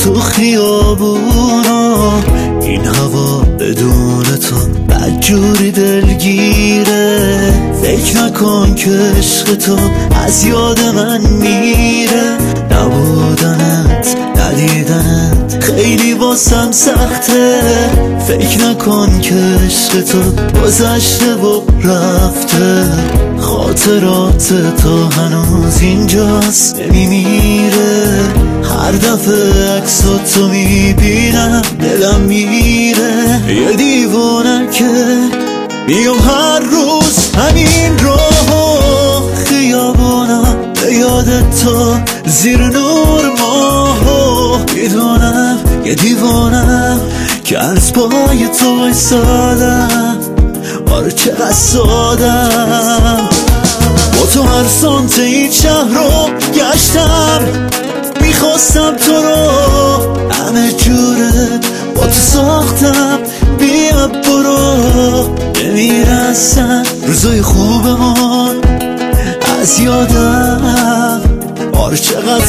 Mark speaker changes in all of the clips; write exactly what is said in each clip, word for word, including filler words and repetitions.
Speaker 1: تو خیابونا، این هوا بدون تو بدجوری دلگیره. فکر نکن که عشق تو از یاد من میره. نبودنت ندیدنت خیلی واسم سخته. فکر نکن که عشق تو گذشته و رفته. خاطرات تو هنوز اینجاست نمیمیره. هر دفعه عکسو تو میبینم دلم میره. یه دیوونه که میام هر روز همین راه خیابونم به یاد تو زیر نور ماه. میدونم یه دیوانم که از پای تو ایستادم. آره چقدر سادم. با تو هر سانت این شهر رو گشتم. میخواستم تو رو همه جوره با تو ساختم. بیا برو نمیرسن روزای خوبمون از یادم. آره چقدر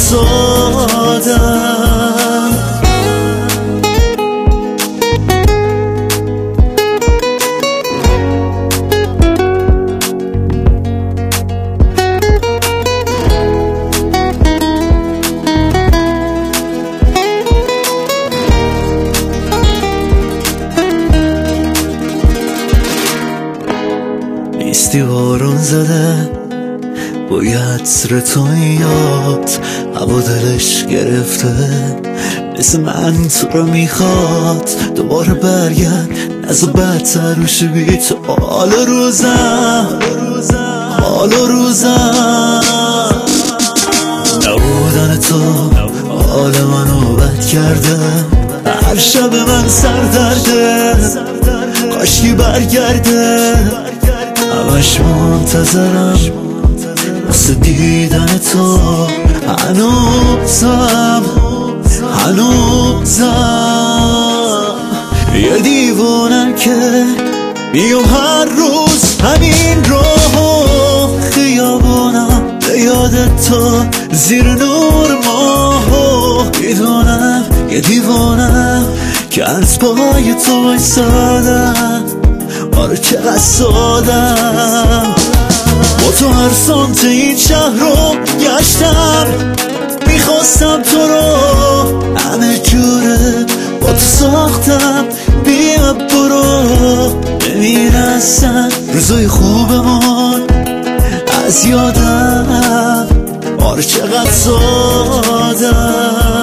Speaker 1: سادم. نیستی بارون زده بوی عطر تو یاد. هوا دلش گرفته مثل من تو رو میخواد. دوباره برگرد نزا بدتر روش بی تو. حال روزم حال روزم نبودن تو حال منو بد کرده. هر شب من سر درده کاشکی برگرده. همش منتظرم واسه دیدن تو. هنوزم هنوزم یه دیوونه که میام هر روز همین راه خیابونم به یاد تو زیر نور ماه. میدونم یه دیوانم که از پای تو ایستادم. آره چقدر سادم. با تو هر سانت این شهر رو گشتم. میخواستم تو رو همه جوره با تو ساختم. بیا برو نمیرسن روزای خوبمون از یادم. آره چقدر سادم.